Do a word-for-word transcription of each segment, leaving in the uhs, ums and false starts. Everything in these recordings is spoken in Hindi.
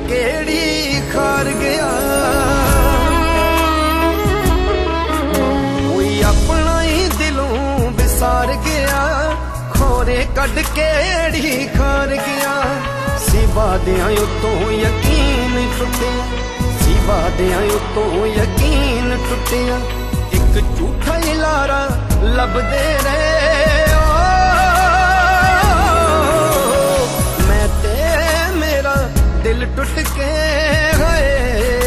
केड़ी खार गया। कोई अपना ही दिलों विसार गया, खोरे कड केड़ी खार गया। सिवा दियां उतों यकीन टुटिया, सिवा दियां उतों यकीन टुटिया। एक झूठा ही लारा लभदे रहे, मैं ते मेरा दिल टुट के गए।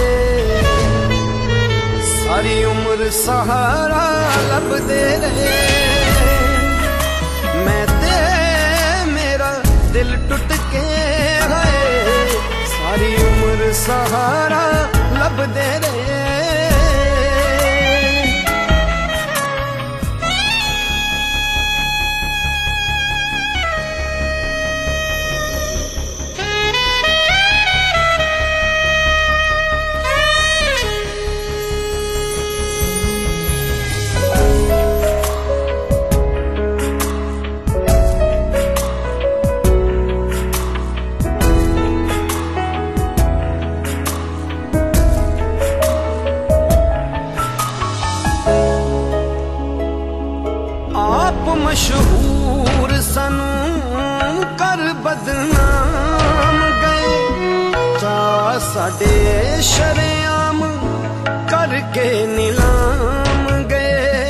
सारी उम्र सहारा लभदे रहे, मैं ते मेरा दिल टुट के गए। सारी उम्र सहारा लभदे रहे। मशहूर सनू कर बदनाम गए, चा साडे शरेआम करके नीलाम गए।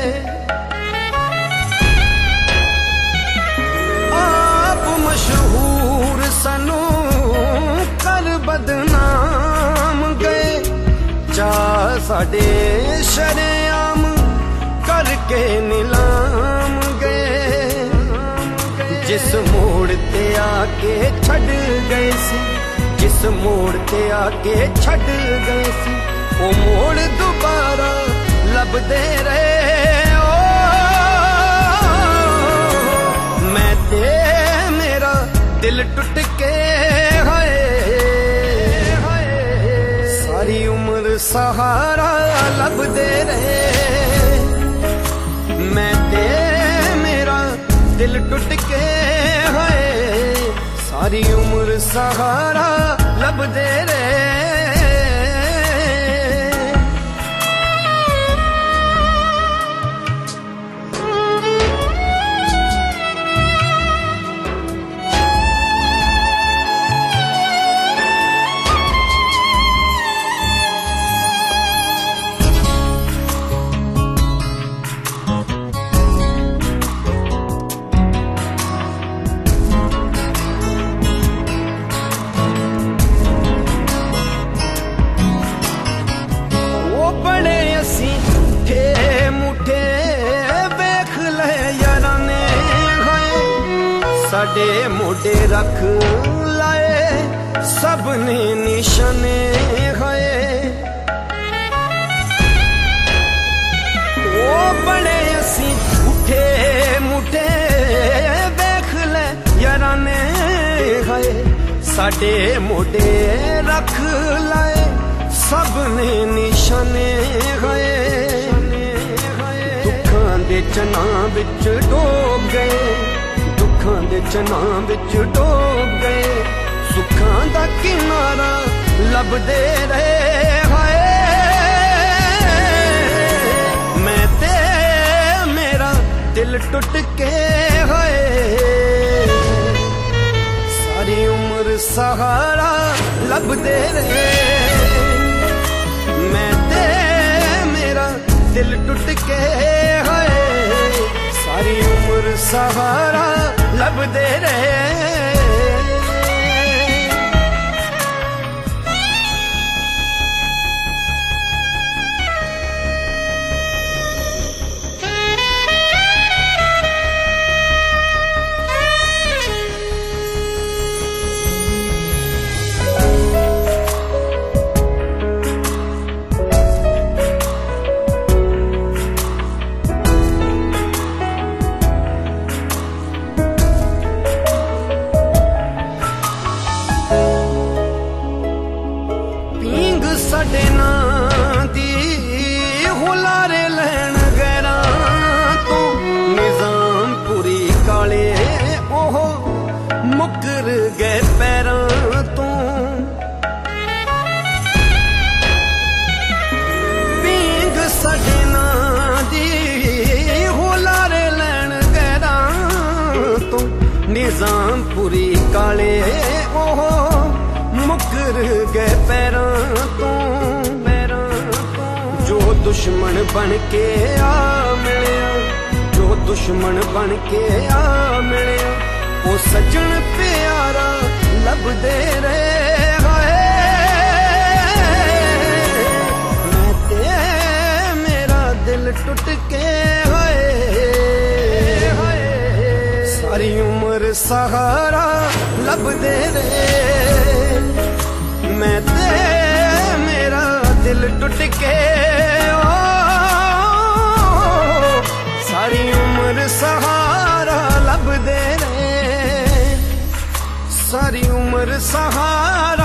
आप मशहूर सनू कर बदनाम गए, चा साडे शरेआम करके नीलाम गए। जिस मोड़ ते आके छड़ गए सी, जिस मोड़ ते आके छड़ गए सी, वो मोड़ दोबारा लभदे रहे। ओ मैं ते मेरा दिल टुट के गए। सारी उम्र सहारा लभदे रहे, मैं ते मेरा दिल टुट के गए। सारी उम्र सहारा लभदे रहे। साडे मोढे रख लाए सबने निशाने खाए। वो बड़े असी झूठे मुठे देख ले यारा ने खाए। साडे मोढे रख लाए सबने निशाने खाए। दुखां दे चना विच डोब गए, दुखां दे चना विच डोब गए। सुखां दा किनारा लभदे रहे हाय। मैं ते मेरा दिल टुट के हाय। सारी उम्र सहारा लभदे रहे। मैं ते मेरा दिल टुट के हाय। सारी उम्र सहारा लभदे रहे। साडे नां दी हुलारे लैन गैरा तो निजाम पूरी काले ओह मुकर गए पैरां तो। नाले ओह मुकर गए पैरां तो पैरां तो जो दुश्मन बन के आ मिलिया जो दुश्मन बन के आ मिलिया ओ सजन प्यारा लभदे रहे मैं ते मेरा दिल टुट के सारी उम्र सहारा लभदे रहे मैं ते मेरा दिल टुट के ओ सारी उम्र सहारा लभदे रहे सारी उम्र सहारा